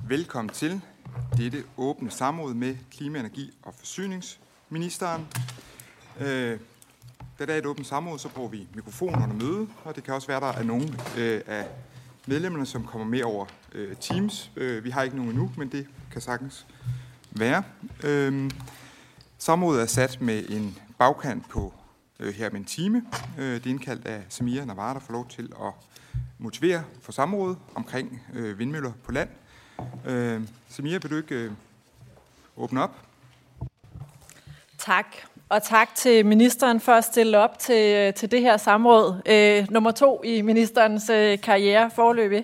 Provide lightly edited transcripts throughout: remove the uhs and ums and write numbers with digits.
Velkommen til dette åbne samråd med klima-, energi- og forsyningsministeren. Da der er et åbent samråd, så bruger vi mikrofon under møde, og det kan også være, at der er nogle af medlemmerne, som kommer med over Teams. Vi har ikke nogen endnu, men det kan sagtens være. Samrådet er sat med en bagkant på her med en time. Det er indkaldt af Samia Nawar, der får lov til at motivere for samrådet omkring vindmøller på land. Samia, vil du ikke åbne op? Tak, og tak til ministeren for at stille op til det her samråd. Nummer 2 i ministerens karriere foreløbig.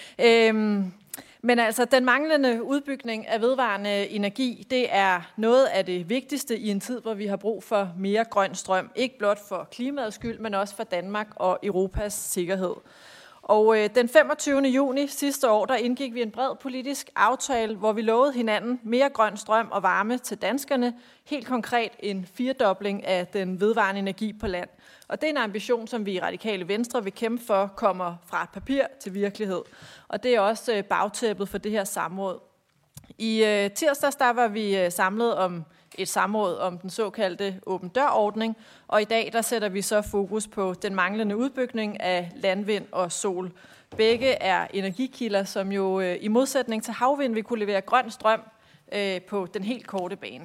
Men altså, den manglende udbygning af vedvarende energi, det er noget af det vigtigste i en tid, hvor vi har brug for mere grøn strøm. Ikke blot for klimaets skyld, men også for Danmark og Europas sikkerhed. Og den 25. juni sidste år, der indgik vi en bred politisk aftale, hvor vi lovede hinanden mere grøn strøm og varme til danskerne. Helt konkret en 4-dobling af den vedvarende energi på land. Og det er en ambition, som vi i Radikale Venstre vil kæmpe for, kommer fra papir til virkelighed. Og det er også bagtæppet for det her samråd. I tirsdags der var vi samlet om et samråd om den såkaldte åben dør-ordning, og i dag der sætter vi så fokus på den manglende udbygning af landvind og sol. Begge er energikilder, som jo i modsætning til havvind vil kunne levere grøn strøm på den helt korte bane.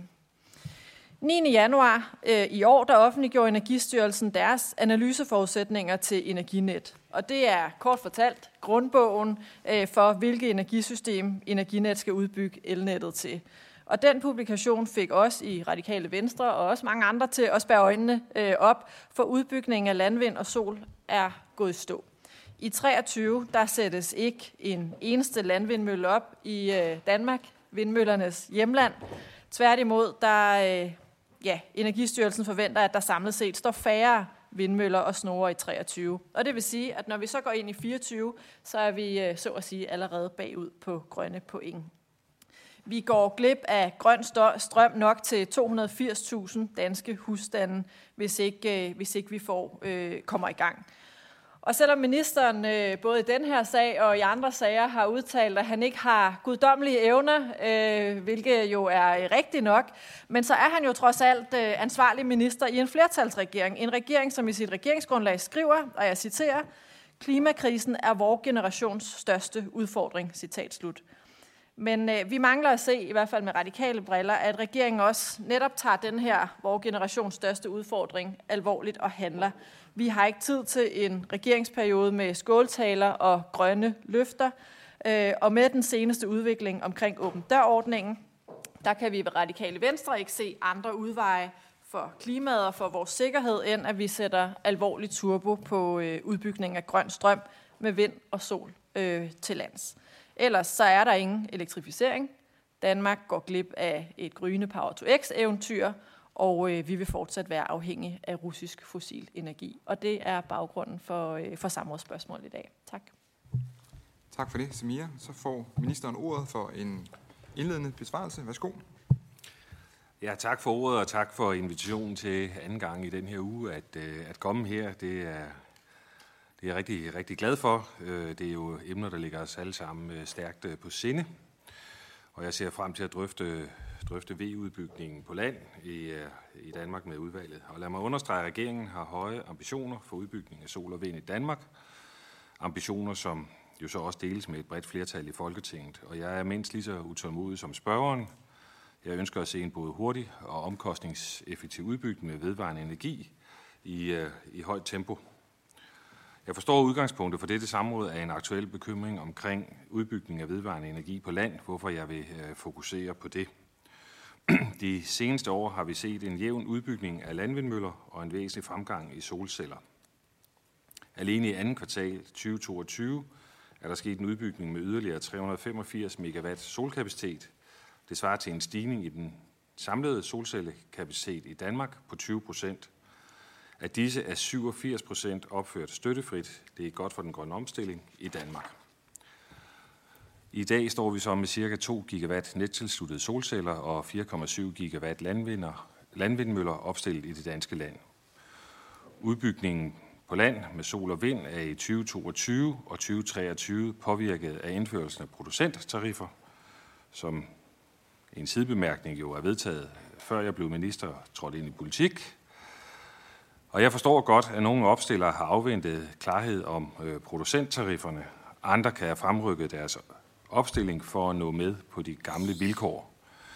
9. januar i år, der offentliggjorde Energistyrelsen deres analyseforudsætninger til Energinet. Og det er kort fortalt grundbogen for, hvilket energisystem Energinet skal udbygge elnettet til. Og den publikation fik os i Radikale Venstre og også mange andre til at spærre øjnene op, for udbygningen af landvind og sol er gået i stå. I 23 der sættes ikke en eneste landvindmølle op i Danmark, vindmøllernes hjemland. Tværtimod, Energistyrelsen forventer, at der samlet set står færre vindmøller og snore i 23. Og det vil sige, at når vi så går ind i 24, så er vi så at sige allerede bagud på grønne point. Vi går glip af grøn strøm nok til 280.000 danske husstande, hvis ikke vi kommer i gang. Og selvom ministeren både i den her sag og i andre sager har udtalt, at han ikke har guddommelige evner, hvilket jo er rigtigt nok, men så er han jo trods alt ansvarlig minister i en flertalsregering. En regering, som i sit regeringsgrundlag skriver, og jeg citerer, klimakrisen er vores generations største udfordring, citat slut. Men vi mangler at se, i hvert fald med radikale briller, at regeringen også netop tager den her, vores generations største udfordring, alvorligt og handler. Vi har ikke tid til en regeringsperiode med skåltaler og grønne løfter. Og med den seneste udvikling omkring åben dør-ordningen, der kan vi ved Radikale Venstre ikke se andre udveje for klimaet og for vores sikkerhed, end at vi sætter alvorligt turbo på udbygning af grøn strøm med vind og sol til lands. Ellers så er der ingen elektrificering. Danmark går glip af et gryende Power-to-X-eventyr, og vi vil fortsat være afhængige af russisk fossil energi. Og det er baggrunden for samrådsspørgsmålet i dag. Tak. Tak for det, Samia. Så får ministeren ordet for en indledende besvarelse. Værsgo. Ja, tak for ordet, og tak for invitationen til anden gang i den her uge at komme her. Det er jeg rigtig, rigtig glad for. Det er jo emner, der ligger os alle sammen stærkt på sinde. Og jeg ser frem til at drøfte VE-udbygningen på land i Danmark med udvalget. Og lad mig understrege, at regeringen har høje ambitioner for udbygning af sol og vind i Danmark. Ambitioner, som jo så også deles med et bredt flertal i Folketinget. Og jeg er mindst lige så utålmodig som spørgeren. Jeg ønsker at se en både hurtig og omkostningseffektiv udbygning med vedvarende energi i højt tempo. Jeg forstår udgangspunktet for dette samråd af en aktuel bekymring omkring udbygning af vedvarende energi på land, hvorfor jeg vil fokusere på det. De seneste år har vi set en jævn udbygning af landvindmøller og en væsentlig fremgang i solceller. Alene i andet kvartal 2022 er der sket en udbygning med yderligere 385 megawatt solkapacitet. Det svarer til en stigning i den samlede solcellekapacitet i Danmark på 20%. Af disse er 87% opført støttefrit. Det er godt for den grønne omstilling i Danmark. I dag står vi så med ca. 2 gigawatt nettilsluttede solceller og 4,7 gigawatt landvindmøller opstillet i det danske land. Udbygningen på land med sol og vind er i 2022 og 2023 påvirket af indførelsen af producenttariffer, som en sidebemærkning jo er vedtaget, før jeg blev minister og trådte ind i politik. Og jeg forstår godt, at nogle opstillere har afventet klarhed om producenttarifferne. Andre kan have fremrykket deres opstilling for at nå med på de gamle vilkår.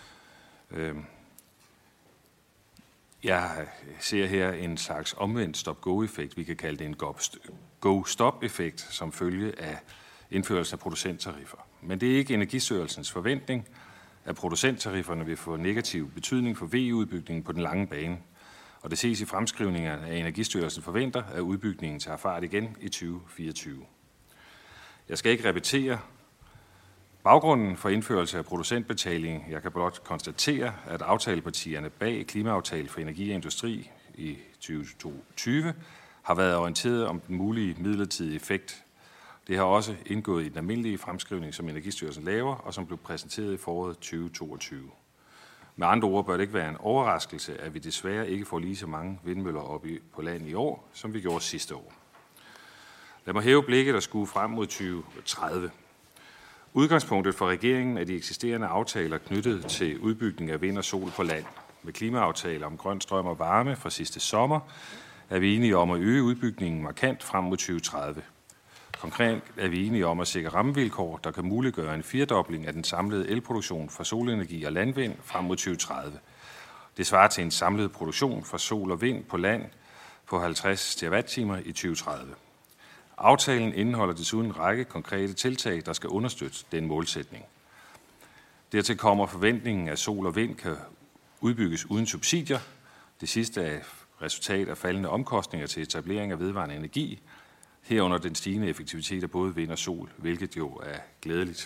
Jeg ser her en slags omvendt stop-go-effekt. Vi kan kalde det en go-stop-effekt som følge af indførelsen af producenttariffer. Men det er ikke Energistyrelsens forventning, at producenttarifferne vil få negativ betydning for VE-udbygningen på den lange bane. Og det ses i fremskrivningerne, at Energistyrelsen forventer, at udbygningen tager fart igen i 2024. Jeg skal ikke repetere baggrunden for indførelse af producentbetaling. Jeg kan blot konstatere, at aftalepartierne bag klimaaftale for energi og industri i 2020 har været orienteret om den mulige midlertidige effekt. Det har også indgået i den almindelige fremskrivning, som Energistyrelsen laver, og som blev præsenteret i foråret 2022. Med andre ord bør det ikke være en overraskelse, at vi desværre ikke får lige så mange vindmøller oppe på land i år, som vi gjorde sidste år. Lad mig hæve blikket og skue frem mod 2030. Udgangspunktet for regeringen er de eksisterende aftaler knyttet til udbygning af vind og sol på land. Med klimaaftaler om grøn strøm og varme fra sidste sommer er vi enige om at øge udbygningen markant frem mod 2030. Konkret er vi enige om at sikre rammevilkår, der kan muliggøre en firedobling af den samlede elproduktion fra solenergi og landvind frem mod 2030. Det svarer til en samlet produktion fra sol og vind på land på 50 TWh i 2030. Aftalen indeholder desuden en række konkrete tiltag, der skal understøtte den målsætning. Dertil kommer forventningen, at sol og vind kan udbygges uden subsidier. Det sidste er resultat af faldende omkostninger til etablering af vedvarende energi, herunder den stigende effektivitet af både vind og sol, hvilket jo er glædeligt.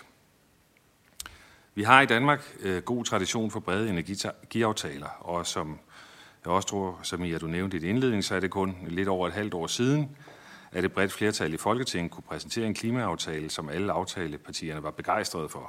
Vi har i Danmark god tradition for brede energiaftaler, og som jeg også tror, Samia, du nævnte i din indledning, så er det kun lidt over et halvt år siden, at et bredt flertal i Folketinget kunne præsentere en klimaaftale, som alle aftalepartierne var begejstrede for.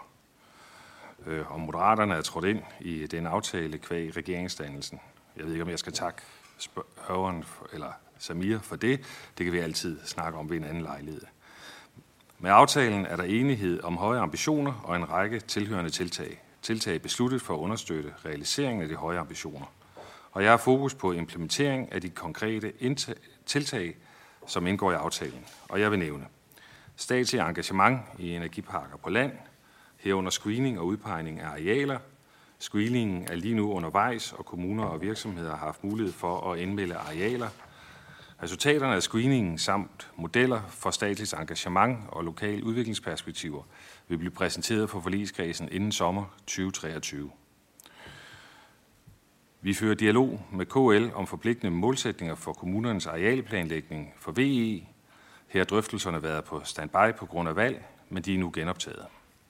Og Moderaterne er trådt ind i den aftale kvæg regeringsdannelsen. Jeg ved ikke, om jeg skal takke spørgeren eller Samir for det. Det kan vi altid snakke om ved en anden lejlighed. Med aftalen er der enighed om høje ambitioner og en række tilhørende tiltag. Tiltag besluttet for at understøtte realiseringen af de høje ambitioner. Og jeg har fokus på implementering af de konkrete tiltag, som indgår i aftalen. Og jeg vil nævne statslig engagement i energiparker på land, herunder screening og udpegning af arealer. Screeningen er lige nu undervejs, og kommuner og virksomheder har haft mulighed for at indmelde arealer. Resultaterne af screeningen samt modeller for statsligt engagement og lokale udviklingsperspektiver vil blive præsenteret for forligskredsen inden sommer 2023. Vi fører dialog med KL om forpligtende målsætninger for kommunernes arealplanlægning for VE. Her har drøftelserne været på standby på grund af valg, men de er nu genoptaget.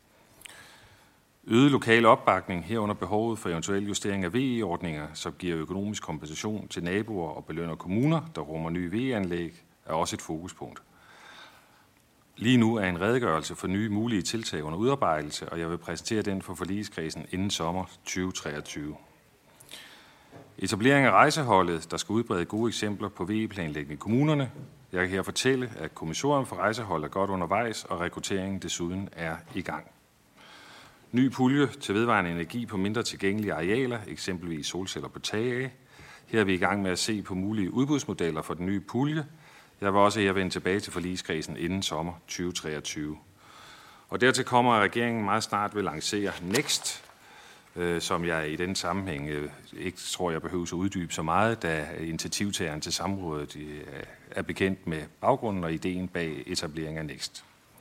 Øget lokal opbakning herunder behovet for eventuel justering af VE-ordninger, som giver økonomisk kompensation til naboer og belønner kommuner, der rummer nye VE-anlæg, er også et fokuspunkt. Lige nu er en redegørelse for nye mulige tiltag under udarbejdelse, og jeg vil præsentere den for forligskredsen inden sommer 2023. Etablering af rejseholdet, der skal udbrede gode eksempler på VE-planlægning i kommunerne. Jeg kan her fortælle, at kommissorium for rejsehold er godt undervejs, og rekrutteringen desuden er i gang. Ny pulje til vedvarende energi på mindre tilgængelige arealer, eksempelvis solceller på tage. Her er vi i gang med at se på mulige udbudsmodeller for den nye pulje. Jeg vil også her vende tilbage til forligskredsen inden sommer 2023. Og dertil kommer, at regeringen meget snart vil lancere Next, som jeg i den sammenhæng ikke tror, jeg behøver at uddybe så meget, da initiativtageren til samrådet er bekendt med baggrunden og ideen bag etablering af Next.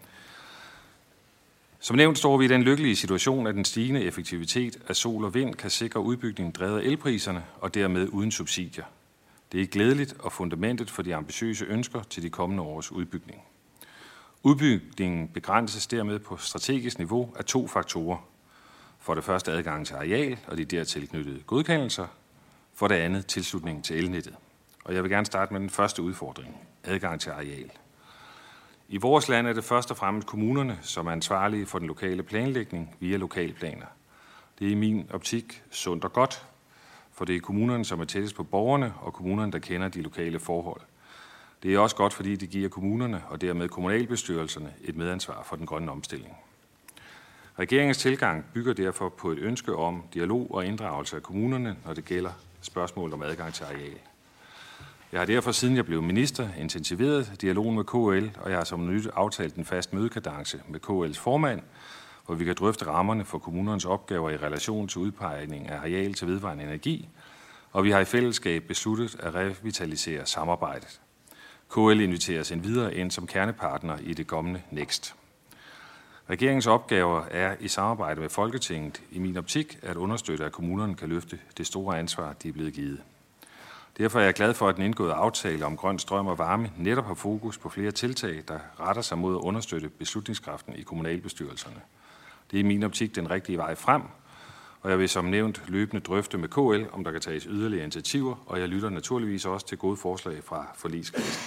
Som nævnt står vi i den lykkelige situation, at den stigende effektivitet af sol og vind kan sikre udbygningen drevet af elpriserne og dermed uden subsidier. Det er glædeligt og fundamentet for de ambitiøse ønsker til de kommende års udbygning. Udbygningen begrænses dermed på strategisk niveau af 2 faktorer. For det første adgang til areal og de dertil knyttede godkendelser. For det andet tilslutning til elnettet. Og jeg vil gerne starte med den første udfordring, adgang til areal. I vores land er det først og fremmest kommunerne, som er ansvarlige for den lokale planlægning via lokalplaner. Det er i min optik sundt og godt, for det er kommunerne, som er tættest på borgerne, og kommunerne, der kender de lokale forhold. Det er også godt, fordi det giver kommunerne og dermed kommunalbestyrelserne et medansvar for den grønne omstilling. Regeringens tilgang bygger derfor på et ønske om dialog og inddragelse af kommunerne, når det gælder spørgsmål om adgang til areal. Jeg har derfor, siden jeg blev minister, intensiveret dialogen med KL, og jeg har som nyt aftalt en fast mødekadence med KL's formand, hvor vi kan drøfte rammerne for kommunernes opgaver i relation til udpegning af areal til vedvarende energi, og vi har i fællesskab besluttet at revitalisere samarbejdet. KL inviteres endvidere ind som kernepartner i det kommende NEXT. Regeringens opgaver er i samarbejde med Folketinget i min optik at understøtte, at kommunerne kan løfte det store ansvar, de er blevet givet. Derfor er jeg glad for, at den indgåede aftale om grøn strøm og varme netop har fokus på flere tiltag, der retter sig mod at understøtte beslutningskraften i kommunalbestyrelserne. Det er i min optik den rigtige vej frem, og jeg vil som nævnt løbende drøfte med KL, om der kan tages yderligere initiativer, og jeg lytter naturligvis også til gode forslag fra forligskredsen.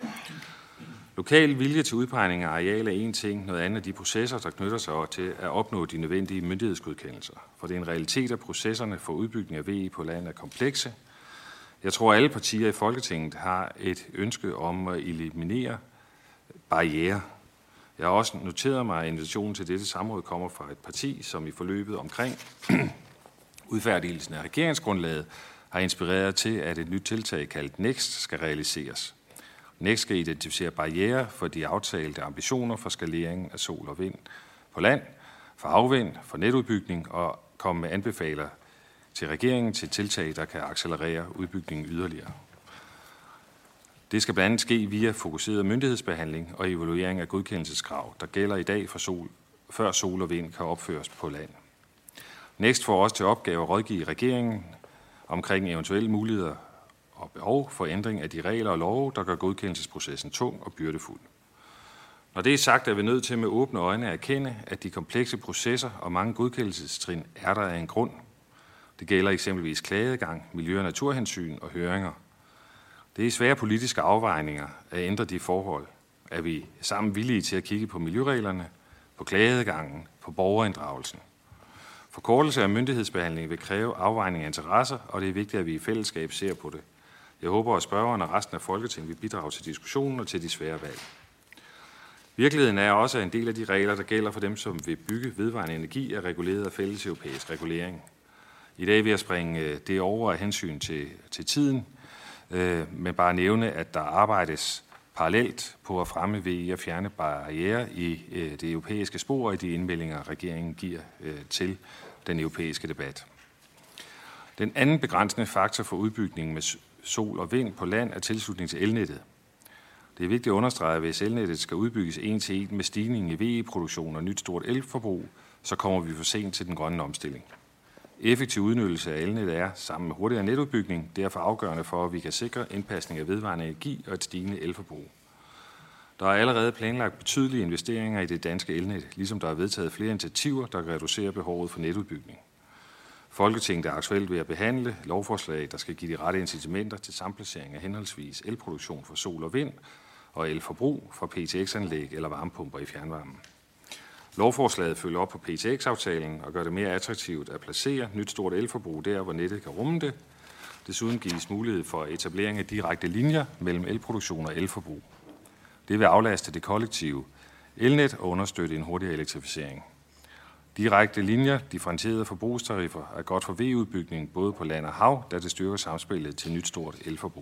Lokal vilje til udpegning af areal er en ting, noget andet er de processer, der knytter sig til at opnå de nødvendige myndighedsgodkendelser. For det er en realitet, at processerne for udbygning af VE på land er komplekse. Jeg tror, at alle partier i Folketinget har et ønske om at eliminere barrierer. Jeg har også noteret mig, at invitationen til dette samråd kommer fra et parti, som i forløbet omkring udfærdigelsen af regeringsgrundlaget har inspireret til, at et nyt tiltag kaldt NEXT skal realiseres. NEXT skal identificere barrierer for de aftalte ambitioner for skaleringen af sol og vind på land, for havvind, for netudbygning og komme med anbefaler til regeringen til tiltag, der kan accelerere udbygningen yderligere. Det skal blandt andet ske via fokuseret myndighedsbehandling og evaluering af godkendelseskrav, der gælder i dag for før sol og vind kan opføres på land. NEXT får også til opgave at rådgive regeringen omkring eventuelle muligheder og behov for ændring af de regler og love, der gør godkendelsesprocessen tung og byrdefuld. Når det er sagt, er vi nødt til med åbne øjne at erkende, at de komplekse processer og mange godkendelsestrin er der af en grund. Det gælder eksempelvis klageadgang, miljø- og naturhensyn og høringer. Det er svære politiske afvejninger at ændre de forhold. Er vi sammen villige til at kigge på miljøreglerne, på klageadgangen, på borgerinddragelsen? Forkortelse af myndighedsbehandling vil kræve afvejning af interesser, og det er vigtigt, at vi i fællesskab ser på det. Jeg håber, at spørgeren og resten af Folketinget vil bidrage til diskussionen og til de svære valg. Virkeligheden er også, at en del af de regler, der gælder for dem, som vil bygge vedvarende energi, er reguleret af fælles europæisk regulering. I dag vil jeg springe det over af hensyn til tiden, men bare nævne, at der arbejdes parallelt på at fremme VE og fjerne barrierer i det europæiske spor i de indmeldinger, regeringen giver til den europæiske debat. Den anden begrænsende faktor for udbygningen med sol og vind på land er tilslutning til elnettet. Det er vigtigt at understrege, at hvis elnettet skal udbygges en til en med stigningen i VE-produktion og nyt stort elforbrug, så kommer vi for sent til den grønne omstilling. Effektiv udnyttelse af elnettet er, sammen med hurtigere netudbygning, derfor afgørende for, at vi kan sikre indpasning af vedvarende energi og et stigende elforbrug. Der er allerede planlagt betydelige investeringer i det danske elnet, ligesom der er vedtaget flere initiativer, der kan reducere behovet for netudbygning. Folketinget er aktuelt ved at behandle lovforslag, der skal give de rette incitamenter til samplacering af henholdsvis elproduktion for sol og vind og elforbrug fra PTX-anlæg eller varmepumper i fjernvarmen. Lovforslaget følger op på PTX-aftalen og gør det mere attraktivt at placere nyt stort elforbrug der, hvor nettet kan rumme det. Desuden gives mulighed for etablering af direkte linjer mellem elproduktion og elforbrug. Det vil aflaste det kollektive elnet og understøtte en hurtigere elektrificering. Direkte linjer, differentierede forbrugstariffer, er godt for VE-udbygning både på land og hav, da det styrker samspillet til nyt stort elforbrug.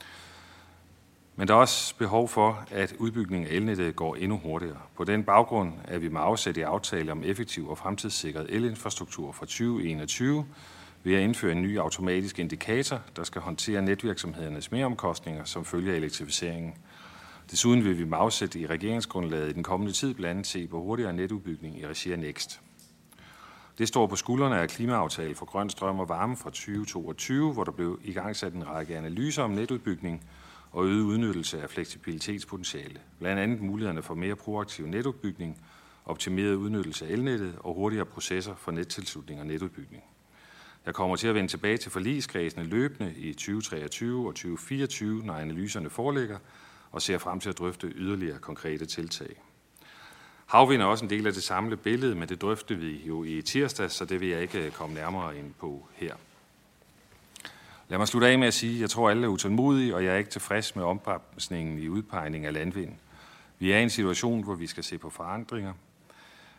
Men der er også behov for, at udbygningen af elnettet går endnu hurtigere. På den baggrund er vi med afsæt i aftale om effektiv og fremtidssikret elinfrastruktur fra 2021 ved at indføre en ny automatisk indikator, der skal håndtere netvirksomhedernes meromkostninger som følge af elektrificeringen. Desuden vil vi med afsæt i regeringsgrundlaget i den kommende tid blandt andet se på hurtigere netudbygning i regi af NEXT. Det står på skuldrene af klimaaftale for grøn strøm og varme fra 2022, hvor der blev igangsat en række analyser om netudbygning og øget udnyttelse af fleksibilitetspotentiale. Blandt andet mulighederne for mere proaktiv netudbygning, optimeret udnyttelse af elnettet og hurtigere processer for nettilslutning og netudbygning. Jeg kommer til at vende tilbage til forligskredsene løbende i 2023 og 2024, når analyserne foreligger, og ser frem til at drøfte yderligere konkrete tiltag. Havvind er også en del af det samlede billede, men det drøftede vi jo i tirsdag, så det vil jeg ikke komme nærmere ind på her. Lad mig slutte af med at sige, at jeg tror, at alle er utålmodige, og jeg er ikke tilfreds med ombremsningen i udpegning af landvind. Vi er i en situation, hvor vi skal se på forandringer.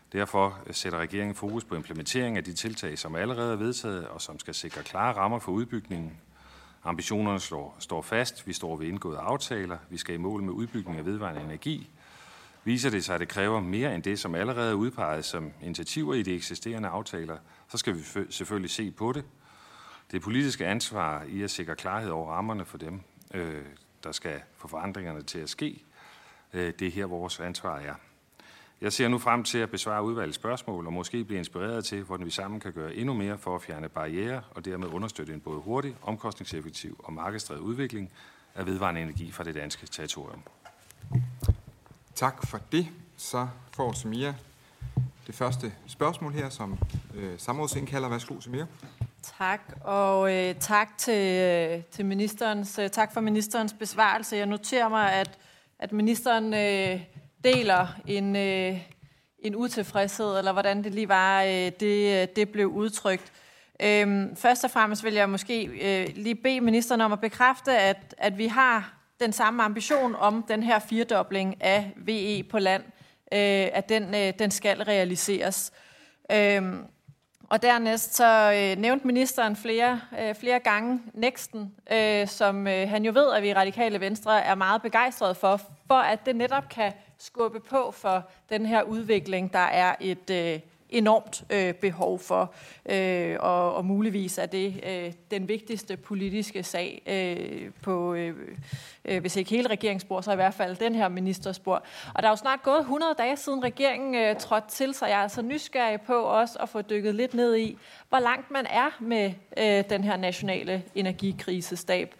Derfor sætter regeringen fokus på implementering af de tiltag, som allerede er vedtaget, og som skal sikre klare rammer for udbygningen. Ambitionerne står fast. Vi står ved indgåede aftaler. Vi skal i mål med udbygning af vedvarende energi. Viser det sig, at det kræver mere end det, som allerede er udpeget som initiativer i de eksisterende aftaler, så skal vi selvfølgelig se på det. Det politiske ansvar i at sikre klarhed over rammerne for dem, der skal få forandringerne til at ske, det er her vores ansvar er. Jeg ser nu frem til at besvare udvalgets spørgsmål og måske blive inspireret til, hvordan vi sammen kan gøre endnu mere for at fjerne barrierer og dermed understøtte en både hurtig, omkostningseffektiv og markedsdrevet udvikling af vedvarende energi fra det danske territorium. Tak for det. Så får Samira det første spørgsmål her, som samrådsindkalder. Værsgo, Samira. Tak, og tak til ministerens, tak for ministerens besvarelse. Jeg noterer mig, at ministeren deler en utilfredshed, eller hvordan det lige var, det blev udtrykt. Først og fremmest vil jeg måske lige bede ministeren om at bekræfte, at vi har den samme ambition om den her firedobling af VE på land, at den skal realiseres. Og dernæst så nævnte ministeren flere gange NEKST'en, som han jo ved, at vi i Radikale Venstre er meget begejstrede for at det netop kan skubbe på for den her udvikling, der er et enormt behov for, og muligvis er det den vigtigste politiske sag på, hvis ikke hele regeringsspor, så i hvert fald den her ministerspor. Og der er jo snart gået 100 dage siden regeringen trådte til, så jeg er altså nysgerrig på også at få dykket lidt ned i, hvor langt man er med den her nationale energikrisestab.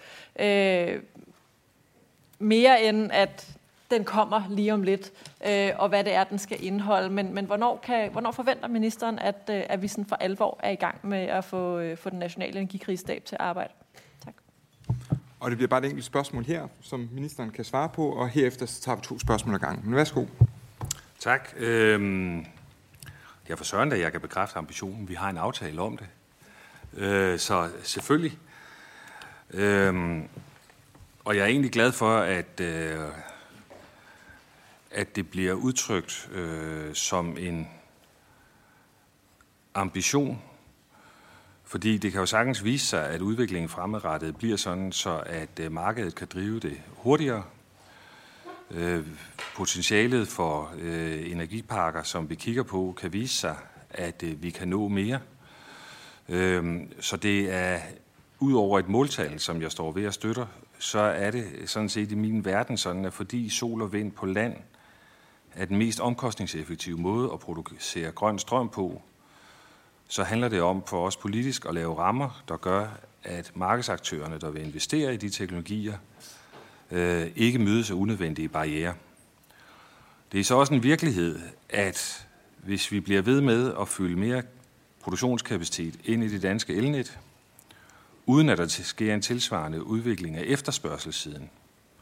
Mere end at den kommer lige om lidt, og hvad det er, den skal indeholde. Men hvornår forventer ministeren, at vi sådan for alvor er i gang med at få den nationale energikrisestab til at arbejde? Tak. Og det bliver bare et enkelt spørgsmål her, som ministeren kan svare på, og herefter så tager vi 2 spørgsmål ad gangen. Men værsgo. Tak. Jeg for søren, at jeg kan bekræfte ambitionen. Vi har en aftale om det. Så selvfølgelig. Og jeg er egentlig glad for, at det bliver udtrykt som en ambition, fordi det kan jo sagtens vise sig, at udviklingen fremadrettet bliver sådan, så at markedet kan drive det hurtigere. Potentialet for energiparker, som vi kigger på, kan vise sig, at vi kan nå mere. Så det er ud over et måltal, som jeg står ved at støtter, så er det sådan set i min verden sådan, at fordi sol og vind på land er den mest omkostningseffektive måde at producere grøn strøm på, så handler det om for os politisk at lave rammer, der gør, at markedsaktørerne, der vil investere i de teknologier, ikke mødes af unødvendige barrierer. Det er så også en virkelighed, at hvis vi bliver ved med at fylde mere produktionskapacitet ind i det danske elnet, uden at der sker en tilsvarende udvikling af efterspørgselssiden,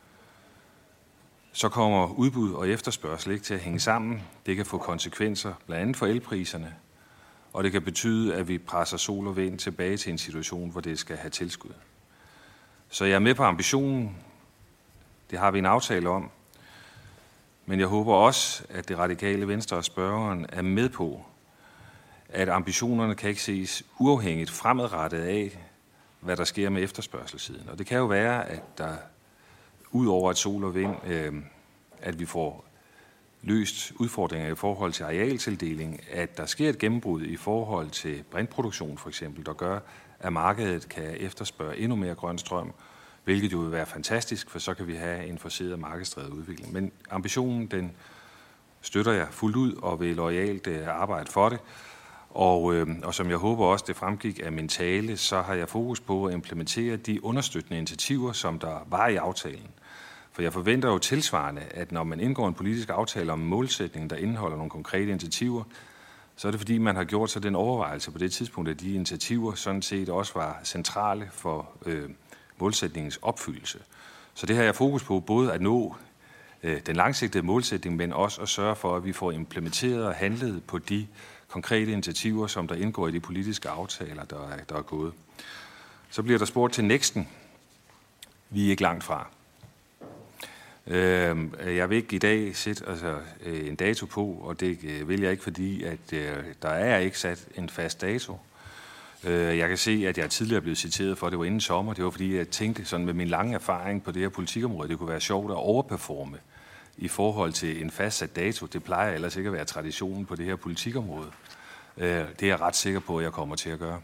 så kommer udbud og efterspørgsel ikke til at hænge sammen. Det kan få konsekvenser blandt andet for elpriserne, og det kan betyde, at vi presser sol og vind tilbage til en situation, hvor det skal have tilskud. Så jeg er med på ambitionen. Det har vi en aftale om. Men jeg håber også, at det Radikale Venstre og spørgeren er med på, at ambitionerne kan ikke ses uafhængigt fremadrettet af, hvad der sker med efterspørgselssiden. Og det kan jo være, at der ud over et sol og vind, at vi får løst udfordringer i forhold til arealtildeling, at der sker et gennembrud i forhold til brintproduktion for eksempel, der gør, at markedet kan efterspørge endnu mere grøn strøm, hvilket jo vil være fantastisk, for så kan vi have en forceret markedsdrevet udvikling. Men ambitionen, den støtter jeg fuldt ud og vil loyalt arbejde for det. Og som jeg håber også, det fremgik af min tale, så har jeg fokus på at implementere de understøttende initiativer, som der var i aftalen. For jeg forventer jo tilsvarende, at når man indgår en politisk aftale om en målsætning, der indeholder nogle konkrete initiativer, så er det fordi, man har gjort sig den overvejelse på det tidspunkt, at de initiativer sådan set også var centrale for målsætningens opfyldelse. Så det har jeg fokus på, både at nå den langsigtede målsætning, men også at sørge for, at vi får implementeret og handlet på de konkrete initiativer, som der indgår i de politiske aftaler, der er gået. Så bliver der spurgt til NEKST'en. Vi er ikke langt fra. Jeg vil ikke i dag sætte en dato på, og det vil jeg ikke, fordi at der er ikke sat en fast dato. Jeg kan se, at jeg tidligere er blevet citeret for, at det var inden sommer. Det var fordi, jeg tænkte sådan med min lange erfaring på det her politikområde, det kunne være sjovt at overperforme i forhold til en fastsat dato. Det plejer ellers ikke at være traditionen på det her politikområde. Det er jeg ret sikker på, at jeg kommer til at gøre.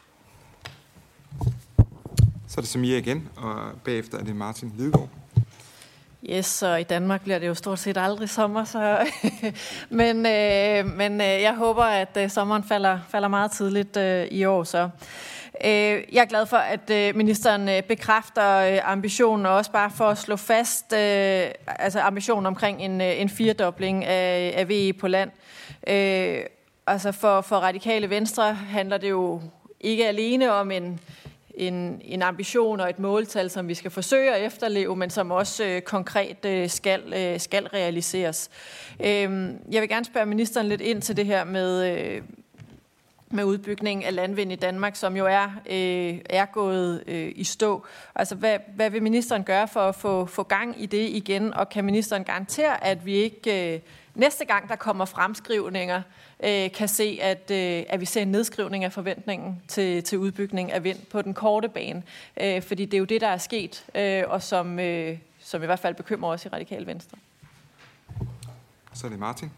Så er det Samia igen, og bagefter er det Martin Lidegaard. Yes, og i Danmark bliver det jo stort set aldrig sommer, så men jeg håber, at sommeren falder meget tidligt i år. Så jeg er glad for, at ministeren bekræfter ambitionen, og også bare for at slå fast ambitionen omkring en firedobling af VE på land. Altså for Radikale Venstre handler det jo ikke alene om en ambition og et måltal, som vi skal forsøge at efterleve, men som også konkret skal realiseres. Jeg vil gerne spørge ministeren lidt ind til det her med udbygning af landvind i Danmark, som jo er gået i stå. Altså, hvad vil ministeren gøre for at få gang i det igen, og kan ministeren garantere, at vi ikke næste gang, der kommer fremskrivninger, kan se, at vi ser en nedskrivning af forventningen til udbygning af vind på den korte bane? Fordi det er jo det, der er sket, og som i hvert fald bekymrer os i Radikale Venstre. Så er det Martin.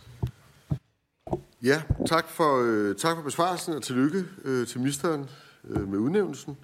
Ja, tak for besvarelsen, og tillykke til ministeren med udnævnelsen.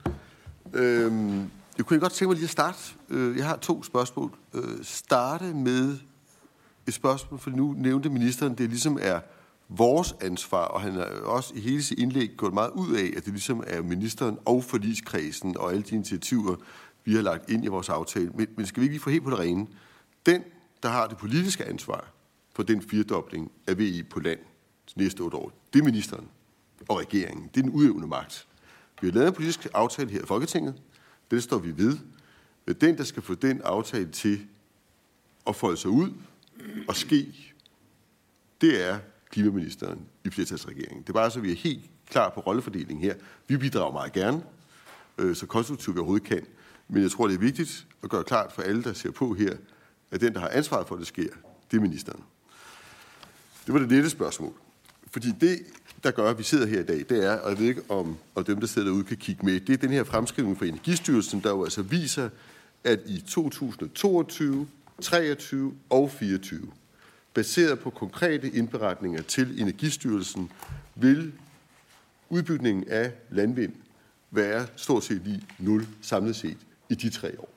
Jeg kunne godt tænke mig lige at starte. Jeg har 2 spørgsmål. Starte med et spørgsmål, for nu nævnte ministeren, det ligesom er vores ansvar, og han har også i hele sit indlæg gået meget ud af, at det ligesom er ministeren og forligskredsen og alle de initiativer, vi har lagt ind i vores aftale. Men skal vi ikke lige få helt på det rene? Den, der har det politiske ansvar for den firedobling af VE på land de næste 8 år, det er ministeren og regeringen. Det er den udøvende magt. Vi har lavet en politisk aftale her i Folketinget. Den står vi ved. Den, der skal få den aftale til at folde sig ud og ske, det er klimaministeren i flertalsregeringen. Det er bare så, vi er helt klar på rollefordelingen her. Vi bidrager meget gerne, så konstruktivt vi overhovedet kan. Men jeg tror, det er vigtigt at gøre klart for alle, der ser på her, at den, der har ansvaret for, at det sker, det er ministeren. Det var det lette spørgsmål. Fordi det, der gør, at vi sidder her i dag, det er, og jeg ved ikke, om dem, der sidder derude, kan kigge med, det er den her fremskrivning fra Energistyrelsen, der jo altså viser, at i 2022, 23 og 24, baseret på konkrete indberetninger til Energistyrelsen, vil udbygningen af landvind være stort set lige 0 samlet set i de 3 år.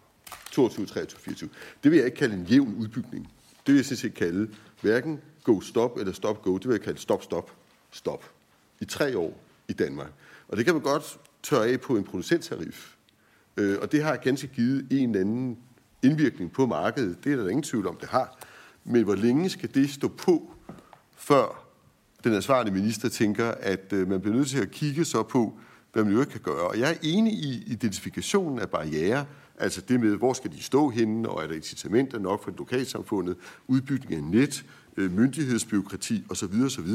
22, 23, 24. Det vil jeg ikke kalde en jævn udbygning. Det vil jeg sådan set kalde hverken go-stop eller stop-go. Det vil jeg kalde stop-stop-stop. I 3 år i Danmark. Og det kan man godt tørre af på en producenttarif. Og det har ganske givet en eller anden indvirkning på markedet. Det er der ingen tvivl om, det har. Men hvor længe skal det stå på, før den ansvarlige minister tænker, at man bliver nødt til at kigge så på, hvad man jo ikke kan gøre. Og jeg er enig i identifikationen af barrierer, altså det med, hvor skal de stå henne, og er der incitamenter nok for lokalsamfundet, udbygning af net, myndighedsbureaukrati osv. osv.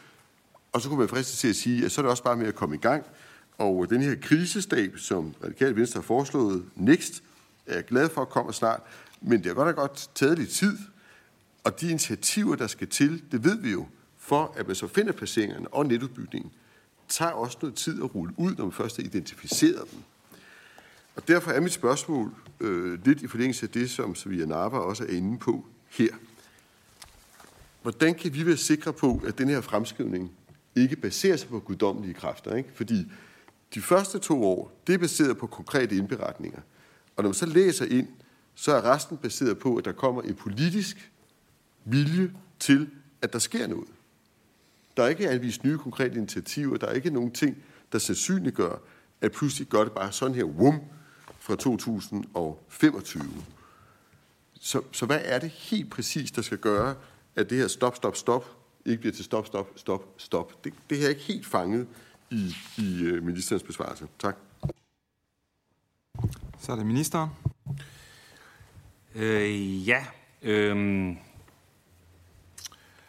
Og så kunne man fristes til at sige, at så er det også bare med at komme i gang. Og den her krisestab, som Radikale Venstre har foreslået, Next, er jeg glad for at komme snart, men det har godt taget lidt tid. Og de initiativer, der skal til, det ved vi jo, for at man så finder placeringerne og netudbygningen, tager også noget tid at rulle ud, når man først har identificeret dem. Og derfor er mit spørgsmål lidt i forlængelse af det, som Samia Nawa også er inde på her. Hvordan kan vi være sikre på, at den her fremskrivning ikke baserer sig på guddommelige kræfter? Ikke? Fordi de første 2 år, det er baseret på konkrete indberetninger. Og når man så læser ind, så er resten baseret på, at der kommer en politisk vilje til, at der sker noget. Der er ikke anvist nye konkrete initiativer. Der er ikke nogen ting, der sandsynliggør, at pludselig gør det bare sådan her, fra 2025. Så hvad er det helt præcis, der skal gøre, at det her stop, stop, stop ikke bliver til stop, stop, stop, stop? Det her er ikke helt fanget i ministerens besvarelse. Tak. Så er det ministeren.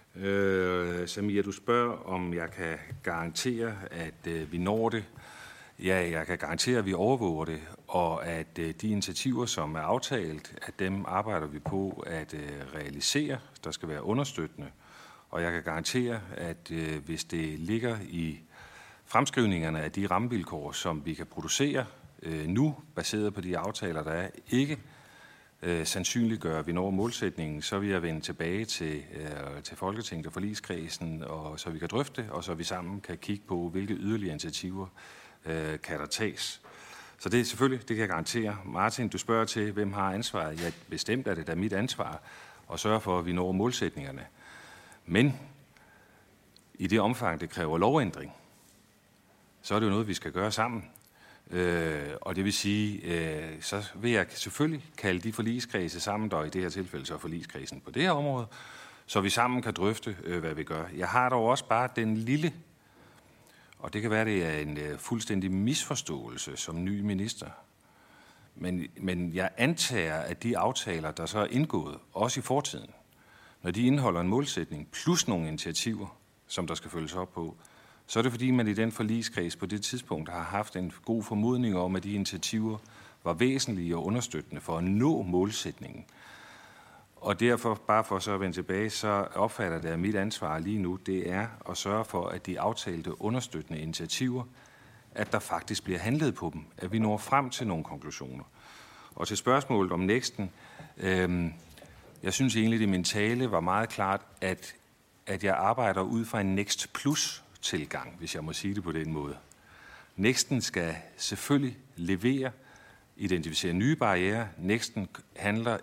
Samia, du spørger, om jeg kan garantere, at vi når det. Ja, jeg kan garantere, at vi overvåger det, og at de initiativer, som er aftalt, at dem arbejder vi på at realisere. Der skal være understøttende, og jeg kan garantere, at hvis det ligger i fremskrivningerne af de rammevilkår, som vi kan producere nu, baseret på de aftaler, der er, ikke sandsynliggør, at vi når målsætningen, så vil jeg vende tilbage til Folketinget og forligskredsen, og så vi kan drøfte, og så vi sammen kan kigge på, hvilke yderligere initiativer kan der tages. Så det er selvfølgelig, det kan jeg garantere. Martin, du spørger til, hvem har ansvaret? Ja, bestemt er det da mit ansvar at sørge for, at vi når målsætningerne. Men i det omfang, det kræver lovændring, så er det jo noget, vi skal gøre sammen. Og det vil sige, så vil jeg selvfølgelig kalde de forligskredse sammen, der i det her tilfælde så forligskredsen på det her område, så vi sammen kan drøfte, hvad vi gør. Jeg har dog også bare den lille, og det kan være, det er en fuldstændig misforståelse som ny minister, men jeg antager, at de aftaler, der så er indgået, også i fortiden, når de indeholder en målsætning, plus nogle initiativer, som der skal følges op på, så er det fordi, man i den forligskreds på det tidspunkt har haft en god formodning om, at de initiativer var væsentlige og understøttende for at nå målsætningen. Og derfor, bare for så at vende tilbage, så opfatter det, at mit ansvar lige nu, det er at sørge for, at de aftalte understøttende initiativer, at der faktisk bliver handlet på dem, at vi når frem til nogle konklusioner. Og til spørgsmålet om NEKST'en, jeg synes egentlig, at i min tale var meget klart, at jeg arbejder ud fra en NEKST Plus tilgang, hvis jeg må sige det på den måde. NEKST'en skal selvfølgelig levere, identificere nye barrierer. NEKST'en handler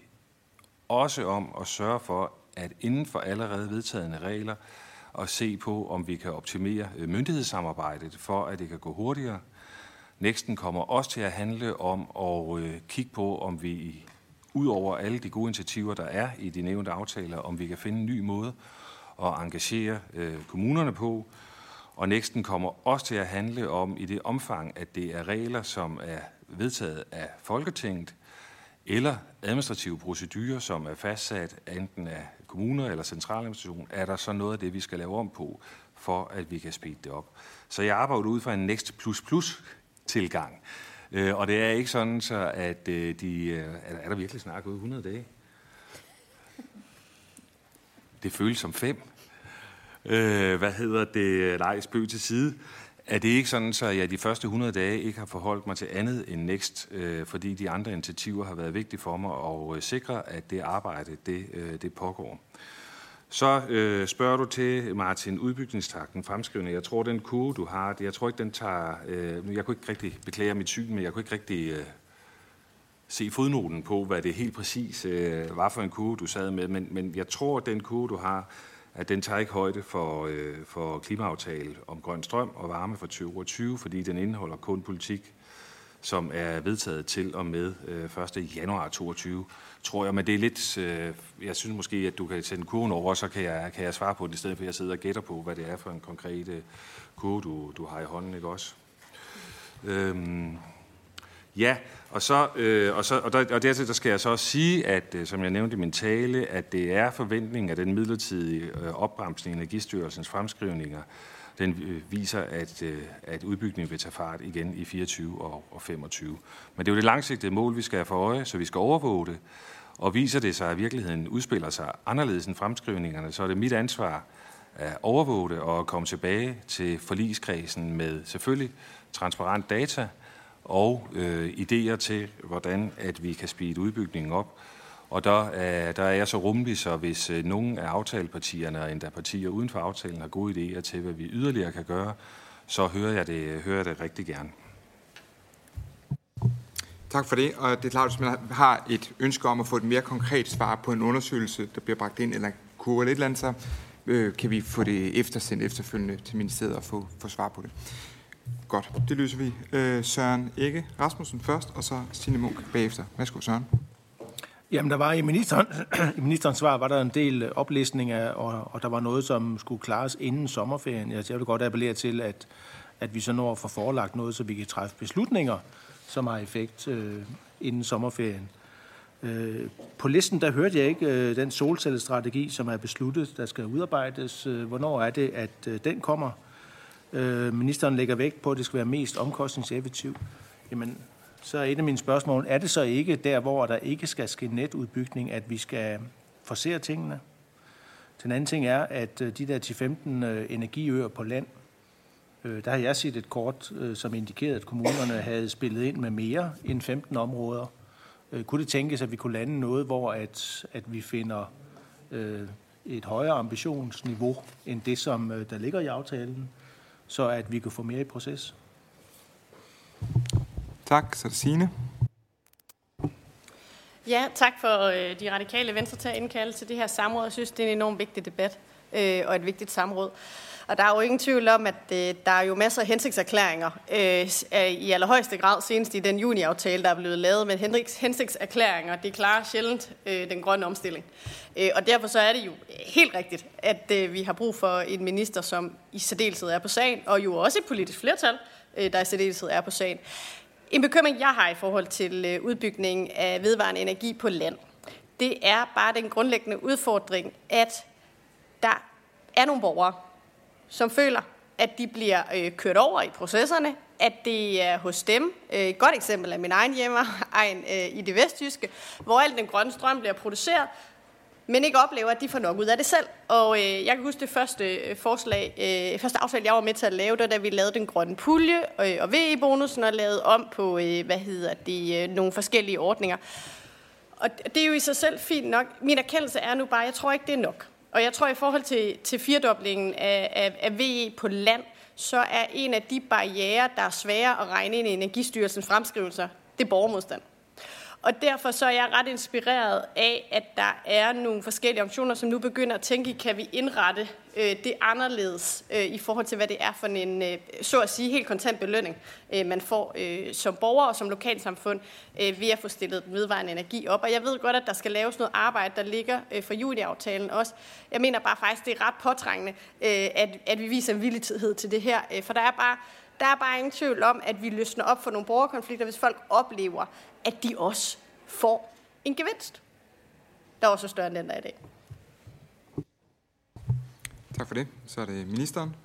også om at sørge for, at inden for allerede vedtagne regler, at se på, om vi kan optimere myndighedssamarbejdet, for at det kan gå hurtigere. NEKST'en kommer også til at handle om at kigge på, om vi ud over alle de gode initiativer, der er i de nævnte aftaler, om vi kan finde en ny måde at engagere kommunerne på. Og NEKST'en kommer også til at handle om i det omfang, at det er regler, som er vedtaget af Folketinget, eller administrative procedurer, som er fastsat enten af kommuner eller centraladministration, er der så noget af det, vi skal lave om på, for at vi kan speede det op. Så jeg arbejder ud fra en NEKST plus tilgang. Og det er ikke sådan, så at er der virkelig snakket ud 100 dage? Det føles som 5. Nej, spøg til side. Er det ikke sådan, så jeg de første 100 dage ikke har forholdt mig til andet end NEKST, fordi de andre initiativer har været vigtige for mig at sikre, at det arbejde, det pågår. Så spørger du til, Martin, udbygningstakten, fremskrivning. Jeg tror, den kurve, du har, jeg tror ikke, den tager... jeg kunne ikke rigtig beklage mit syn, men jeg kunne ikke rigtig se fodnoten på, hvad det helt præcis var for en kurve, du sad med. Men jeg tror, at den kurve, du har, at den tager ikke højde for klimaaftale om grøn strøm og varme for 2020, fordi den indeholder kun politik, som er vedtaget til og med 1. januar 2022, tror jeg. Men det er lidt, jeg synes måske, at du kan sende kurven over, så kan jeg svare på det, i stedet for at jeg sidder og gætter på, hvad det er for en konkret kurve, du har i hånden, ikke også? Ja, og dertil der skal jeg så også sige, at som jeg nævnte i min tale, at det er forventningen af den midlertidige opbremsning i Energistyrelsens fremskrivninger, den viser, at udbygningen vil tage fart igen i 24 og 25. Men det er jo det langsigtede mål, vi skal have for øje, så vi skal overvåge det. Og viser det sig, at virkeligheden udspiller sig anderledes end fremskrivningerne, så er det mit ansvar at overvåge det og komme tilbage til forligskredsen med selvfølgelig transparent data og idéer til, hvordan at vi kan speede udbygningen op. Og der er jeg så rummelig, så hvis nogle af aftalepartierne og endda partier uden for aftalen har gode idéer til, hvad vi yderligere kan gøre, så hører jeg det rigtig gerne. Tak for det, og det er klart, hvis man har et ønske om at få et mere konkret svar på en undersøgelse, der bliver bragt ind, eller kurve eller et eller andet, så kan vi få det eftersendt efterfølgende til ministeriet og få svar på det. Godt, det løser vi. Søren Egge Rasmussen først, og så Stine Munk bagefter. Værsgo, Søren. Jamen, der var i ministerens svar, var der en del oplistninger, og der var noget, som skulle klares inden sommerferien. Jeg vil godt appellere til, at vi så når at få forelagt noget, så vi kan træffe beslutninger, som har effekt inden sommerferien. På listen, der hørte jeg ikke den solcellestrategi, som er besluttet, der skal udarbejdes. Hvornår er det, at den kommer? Ministeren lægger vægt på, at det skal være mest omkostningseffektivt. Jamen, så er et af mine spørgsmål, er det så ikke der, hvor der ikke skal ske netudbygning, at vi skal forcere tingene? Den anden ting er, at de der 10-15 energiøer på land, der har jeg set et kort, som indikerede, at kommunerne havde spillet ind med mere end 15 områder. Kunne det tænkes, at vi kunne lande noget, hvor at vi finder et højere ambitionsniveau end det, som der ligger i aftalen, så at vi kan få mere i proces? Tak, så er det Signe. Ja, tak for de radikale Venstre til at indkalde til det her samråd. Jeg synes, det er en enormt vigtig debat og et vigtigt samråd. Og der er jo ingen tvivl om, at der er jo masser af hensigtserklæringer i allerhøjeste grad, senest i den juniaftale, der er blevet lavet. Men hensigtserklæringer, det klarer sjældent den grønne omstilling. Og derfor så er det jo helt rigtigt, at vi har brug for en minister, som i særdeleshed er på sagen, og jo også et politisk flertal, der i særdeleshed er på sagen. En bekymring, jeg har i forhold til udbygningen af vedvarende energi på land, det er bare den grundlæggende udfordring, at der er nogle borgere, som føler, at de bliver kørt over i processerne, at det er hos dem. Et godt eksempel er min egen hjemmeegn i det vestjyske, hvor al den grønne strøm bliver produceret, men ikke oplever, at de får nok ud af det selv. Og jeg kan huske det første aftale, jeg var med til at lave, da vi lavede den grønne pulje og VE-bonusen og lavede om på, nogle forskellige ordninger. Og det er jo i sig selv fint nok. Min erkendelse er nu bare, jeg tror ikke, det er nok. Og jeg tror, i forhold til firdoblingen af VE på land, så er en af de barrierer, der er svære at regne ind i Energistyrelsens fremskrivelser, det er borgermodstand. Og derfor så er jeg ret inspireret af, at der er nogle forskellige organisationer, som nu begynder at tænke, kan vi indrette det anderledes i forhold til, hvad det er for en, så at sige, helt kontant belønning, man får som borger og som lokalsamfund ved at få stillet den vedvarende energi op. Og jeg ved godt, at der skal laves noget arbejde, der ligger for juniaftalen også. Jeg mener bare faktisk, det er ret påtrængende, at vi viser en villighed til det her, for der er bare ingen tvivl om, at vi løsner op for nogle borgerkonflikter, hvis folk oplever, at de også får en gevinst, der er også større end den, der er i dag. Tak for det. Så er det ministeren.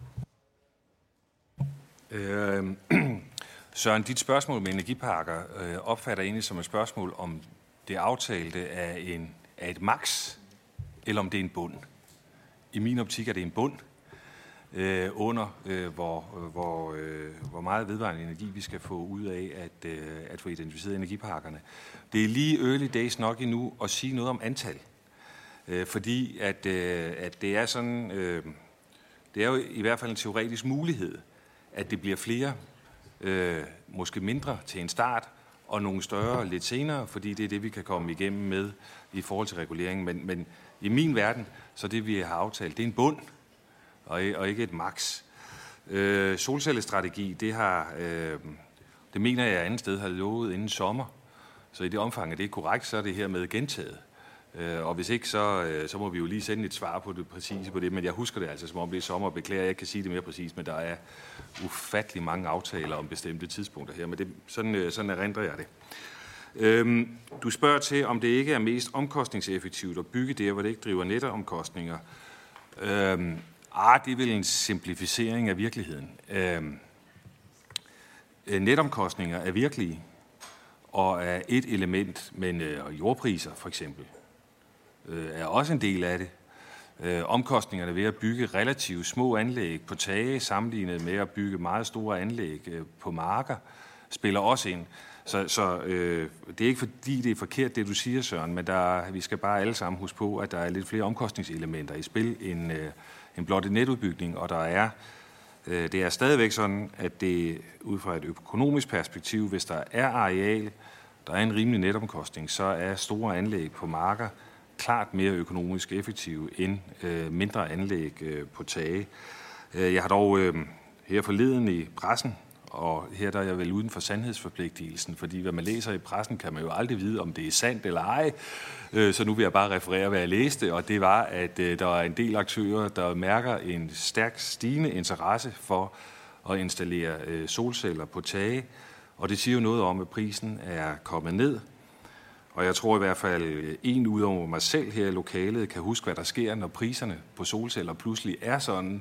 Søren, dit spørgsmål med energiparker opfatter egentlig som et spørgsmål, om det aftalte er et max, eller om det er en bund. I min optik er det en bund, under hvor meget vedvarende energi vi skal få ud af at få identificeret energiparkerne. Det er lige early days nok endnu at sige noget om antal, fordi at det er sådan, det er jo i hvert fald en teoretisk mulighed, at det bliver flere, måske mindre til en start, og nogle større lidt senere, fordi det er det, vi kan komme igennem med i forhold til reguleringen. Men i min verden, så det vi har aftalt, det er en bund, og ikke et max. Solcellestrategi, det mener jeg andet sted har lovet inden sommer. Så i det omfang, at det er korrekt, så er det her med gentaget. Og hvis ikke, så må vi jo lige sende et svar på det præcise på det. Men jeg husker det altså, som om det er sommer, og beklager, jeg ikke kan sige det mere præcist, men der er ufattelig mange aftaler om bestemte tidspunkter her. Men sådan erindrer jeg det. Du spørger til, om det ikke er mest omkostningseffektivt at bygge det, hvor det ikke driver nettoomkostninger. Det er vel en simplificering af virkeligheden. Netomkostninger er virkelige, og er et element, men jordpriser for eksempel er også en del af det. Omkostningerne ved at bygge relativt små anlæg på tage, sammenlignet med at bygge meget store anlæg på marker, spiller også ind. Så det er ikke fordi, det er forkert, det du siger, Søren, men vi skal bare alle sammen huske på, at der er lidt flere omkostningselementer i spil end blot en netudbygning, og det er stadigvæk sådan, at det ud fra et økonomisk perspektiv, hvis der er areal, der er en rimelig netomkostning, så er store anlæg på marker klart mere økonomisk effektive end mindre anlæg på tage. Jeg har dog her forleden i pressen, og her der er jeg vel uden for sandhedsforpligtelsen, fordi hvad man læser i pressen, kan man jo aldrig vide, om det er sandt eller ej. Så nu vil jeg bare referere, hvad jeg læste, og det var, at der er en del aktører, der mærker en stærk stigende interesse for at installere solceller på tage, og det siger jo noget om, at prisen er kommet ned. Og jeg tror i hvert fald, en ud over mig selv her i lokalet kan huske, hvad der sker, når priserne på solceller pludselig er sådan,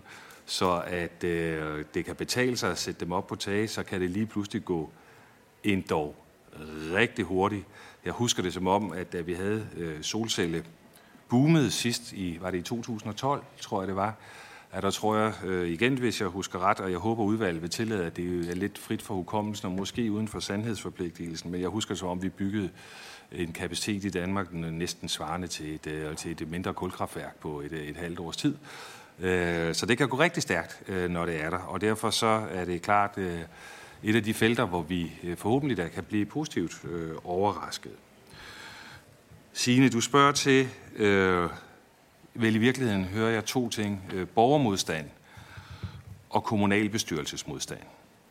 så at det kan betale sig at sætte dem op på tage, så kan det lige pludselig gå endog rigtig hurtigt. Jeg husker det som om, at da vi havde solcelle boomet sidst var det i 2012, tror jeg det var, at der tror jeg igen, hvis jeg husker ret, og jeg håber udvalget vil tillade, at det er lidt frit for hukommelsen, og måske uden for sandhedsforpligtelsen, men jeg husker som om, vi byggede en kapacitet i Danmark næsten svarende til et mindre kulkraftværk på et halvt års tid. Så det kan gå rigtig stærkt, når det er der, og derfor så er det klart et af de felter, hvor vi forhåbentlig da kan blive positivt overrasket. Signe, du spørger til, vel i virkeligheden hører jeg to ting, borgermodstand og kommunalbestyrelsesmodstand.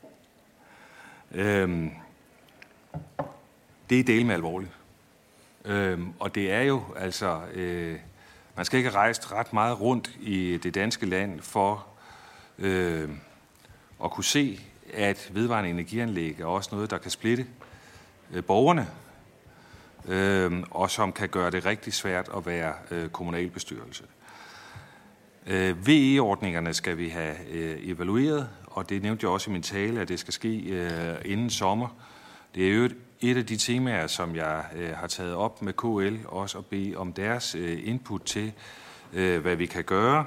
Det er del med alvorligt. Og det er jo altså, man skal ikke rejse ret meget rundt i det danske land for at kunne se, at vedvarende energianlæg er også noget, der kan splitte borgerne, og som kan gøre det rigtig svært at være kommunalbestyrelse. VE-ordningerne skal vi have evalueret, og det nævnte jeg også i min tale, at det skal ske inden sommer. Det er jo et af de temaer, som jeg har taget op med KL, også at bede om deres input til, hvad vi kan gøre.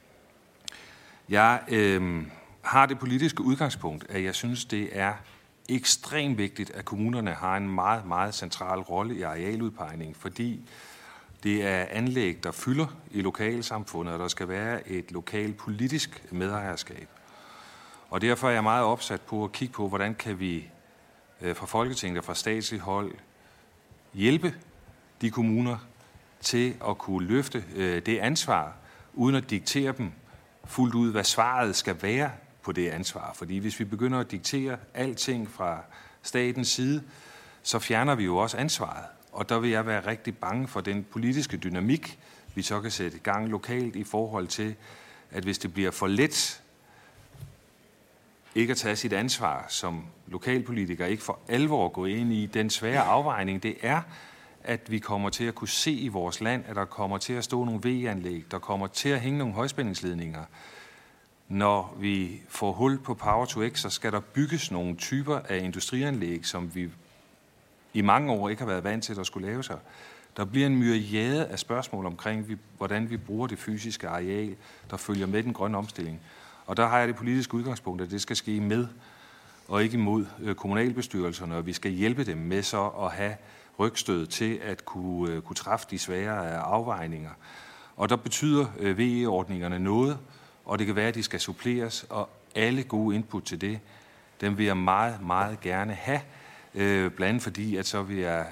Jeg har det politiske udgangspunkt, at jeg synes, det er ekstremt vigtigt, at kommunerne har en meget, meget central rolle i arealudpegningen, fordi det er anlæg, der fylder i lokalsamfundet, og der skal være et lokalt politisk medejerskab. Og derfor er jeg meget opsat på at kigge på, hvordan kan vi fra Folketinget og fra statsligt hold hjælpe de kommuner til at kunne løfte det ansvar, uden at diktere dem fuldt ud, hvad svaret skal være på det ansvar. Fordi hvis vi begynder at diktere alting fra statens side, så fjerner vi jo også ansvaret. Og der vil jeg være rigtig bange for den politiske dynamik, vi så kan sætte i gang lokalt i forhold til, at hvis det bliver for let ikke at tage sit ansvar som lokalpolitiker, ikke for alvor gå ind i den svære afvejning, det er, at vi kommer til at kunne se i vores land, at der kommer til at stå nogle VE-anlæg, der kommer til at hænge nogle højspændingsledninger. Når vi får hul på Power-to-X, så skal der bygges nogle typer af industrianlæg, som vi i mange år ikke har været vant til, at der skulle lave sig. Der bliver en myriade af spørgsmål omkring, hvordan vi bruger det fysiske areal, der følger med den grønne omstilling. Og der har jeg det politiske udgangspunkt, at det skal ske med og ikke imod kommunalbestyrelserne, og vi skal hjælpe dem med så at have rygstød til at kunne træffe de svære afvejninger. Og der betyder VE-ordningerne noget, og det kan være, at de skal suppleres, og alle gode input til det, dem vil jeg meget, meget gerne have, blandt andet fordi, at så vil jeg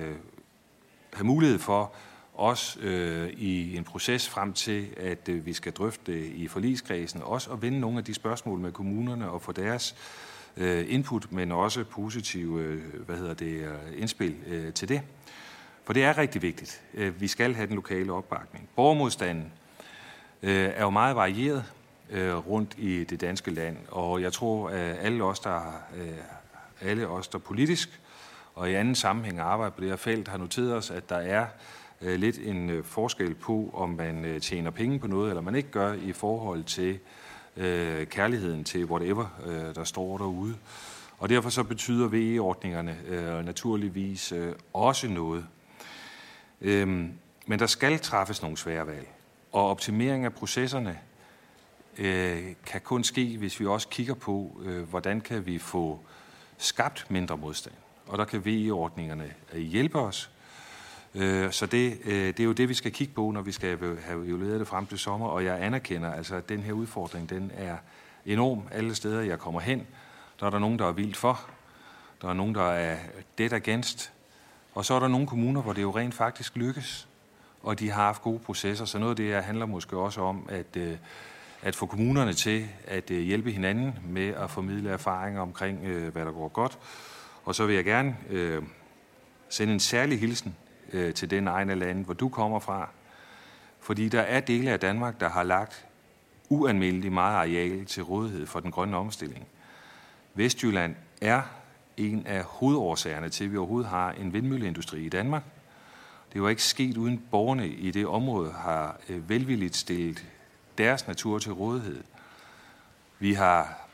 have mulighed for også i en proces frem til, at vi skal drøfte i forligskredsen, også at vende nogle af de spørgsmål med kommunerne og få deres input, men også positive indspil til det. For det er rigtig vigtigt. Vi skal have den lokale opbakning. Borgermodstanden er jo meget varieret rundt i det danske land, og jeg tror, at alle os, der politisk og i anden sammenhæng arbejder på det her felt, har noteret os, at der er lidt en forskel på, om man tjener penge på noget, eller man ikke gør i forhold til kærligheden til whatever, der står derude. Og derfor så betyder VE-ordningerne naturligvis også noget. Men der skal træffes nogle svære valg, og optimering af processerne kan kun ske, hvis vi også kigger på, hvordan kan vi få skabt mindre modstand. Og der kan VE-ordningerne hjælpe os. Så det er jo det, vi skal kigge på, når vi skal have evalueret det frem til sommer. Og jeg anerkender altså, at den her udfordring, den er enorm alle steder, jeg kommer hen. Der er der nogen, der er vildt for. Der er nogen, der er dead against. Og så er der nogle kommuner, hvor det jo rent faktisk lykkes. Og de har haft gode processer. Så noget af det her handler måske også om, at få kommunerne til at hjælpe hinanden med at formidle erfaringer omkring, hvad der går godt. Og så vil jeg gerne sende en særlig hilsen til den egen af landet, hvor du kommer fra. Fordi der er dele af Danmark, der har lagt uanmeldeligt meget areal til rådighed for den grønne omstilling. Vestjylland er en af hovedårsagerne til, at vi overhovedet har en vindmølleindustri i Danmark. Det var ikke sket uden borgerne i det område har velvilligt stillet deres natur til rådighed. Vi har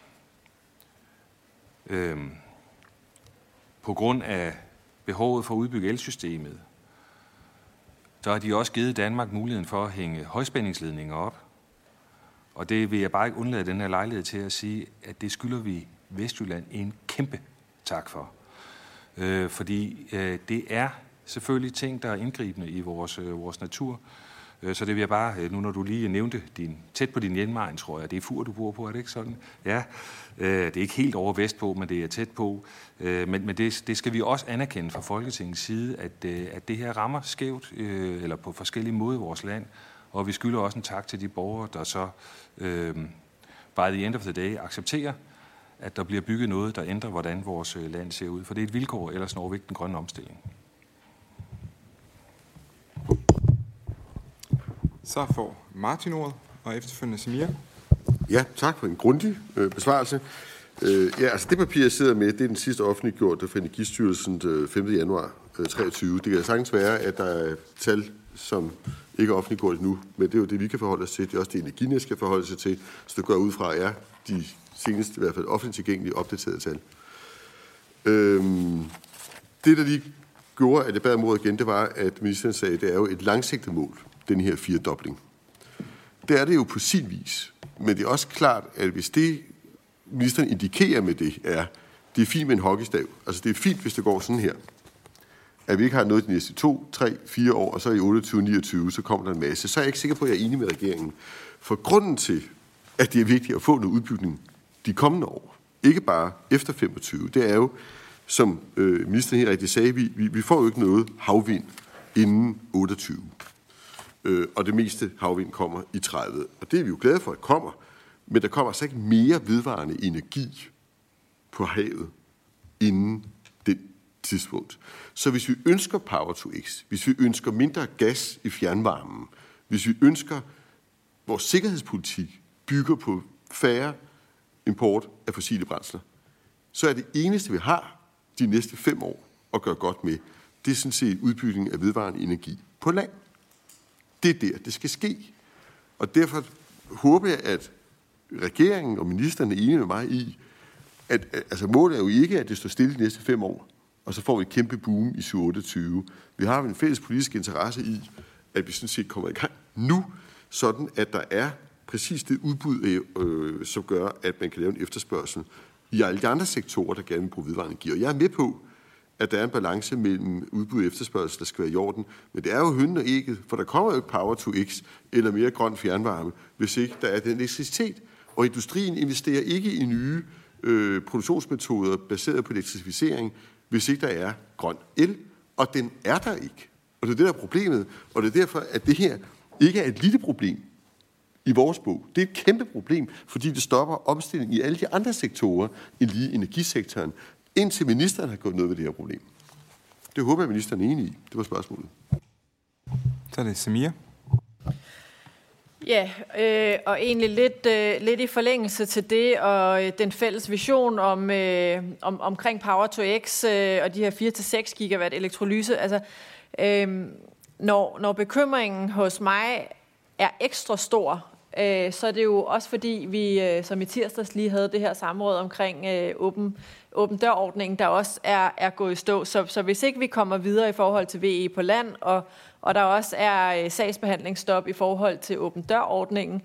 på grund af behovet for at udbygge elsystemet, så har de også givet Danmark muligheden for at hænge højspændingsledninger op. Og det vil jeg bare ikke undlade den her lejlighed til at sige, at det skylder vi Vestjylland en kæmpe tak for. Fordi det er selvfølgelig ting, der er indgribende i vores natur. Så det vil jeg bare, nu når du lige nævnte tæt på din hjemegn, tror jeg, det er Fur, du bor på, er det ikke sådan? Ja, det er ikke helt over vestpå, men det er tæt på. Men det skal vi også anerkende fra Folketingets side, at det her rammer skævt, eller på forskellige måder i vores land. Og vi skylder også en tak til de borgere, der så by the end of the day accepterer, at der bliver bygget noget, der ændrer, hvordan vores land ser ud. For det er et vilkår, ellers når vi ikke den grønne omstilling. Så får Martin ordet, og efterfølgende Samir. Ja, tak for en grundig besvarelse. Altså det papir, jeg sidder med, det er den sidste offentliggjorte fra Energistyrelsen 5. januar 2023. Det kan sagtens være, at der er tal, som ikke er offentliggjort endnu, men det er jo det, vi kan forholde os til. Det er også det, Energinet skal forholde sig til. Så det går ud fra, er de seneste, i hvert fald offentligt tilgængelige, opdaterede tal. Det, der lige gjorde, at jeg bad om ordet igen, det var, at ministeren sagde, at det er jo et langsigtet mål, den her firedobling. Det er det jo på sin vis, men det er også klart, at hvis det, ministeren indikerer med det er fint med en hockeystav, altså det er fint, hvis det går sådan her, at vi ikke har noget de næste 2, 3, 4 år, og så i 28, 29, så kommer der en masse, så er jeg ikke sikker på, at jeg er enig med regeringen. For grunden til, at det er vigtigt at få noget udbygning de kommende år, ikke bare efter 25, det er jo, som ministeren helt rigtigt sagde, vi får jo ikke noget havvind inden 28. Og det meste havvind kommer i 30. Og det er vi jo glade for, at kommer. Men der kommer altså ikke mere vedvarende energi på havet inden den tidspunkt. Så hvis vi ønsker Power to X, hvis vi ønsker mindre gas i fjernvarmen, hvis vi ønsker, vores sikkerhedspolitik bygger på færre import af fossile brændsler, så er det eneste, vi har de næste 5 år at gøre godt med, det er sådan set udbygning af vedvarende energi på land. Det er der, det skal ske. Og derfor håber jeg, at regeringen og ministeren er enige med mig i, at altså målet er jo ikke, at det står stille de næste 5 år, og så får vi et kæmpe boom i 2028. Vi har en fælles politisk interesse i, at vi sådan set kommer i gang nu, sådan at der er præcis det udbud, som gør, at man kan lave en efterspørgsel i alle de andre sektorer, der gerne vil bruge vedvarende energi. Og jeg er med på, at der er en balance mellem udbud og efterspørgsel, der skal være i orden. Men det er jo hønnen og ægget, for der kommer jo ikke Power to X eller mere grøn fjernvarme, hvis ikke der er den elektricitet. Og industrien investerer ikke i nye produktionsmetoder baseret på elektrificering, hvis ikke der er grøn el. Og den er der ikke. Og det er det, der er problemet. Og det er derfor, at det her ikke er et lille problem i vores bog. Det er et kæmpe problem, fordi det stopper omstillingen i alle de andre sektorer end lige energisektoren, indtil ministeren har gjort noget ved det her problem. Det håber jeg, ministeren er enig i. Det var spørgsmålet. Så er det Samir. Ja, og egentlig lidt i forlængelse til det, og den fælles vision omkring Power to X og de her 4-6 gigawatt elektrolyse. Altså, når bekymringen hos mig er ekstra stor, så er det jo også fordi, vi som i tirsdags lige havde det her samråd omkring åben dør-ordningen, der også er gået i stå. Så hvis ikke vi kommer videre i forhold til VE på land, og der også er sagsbehandlingsstop i forhold til åben dør-ordningen,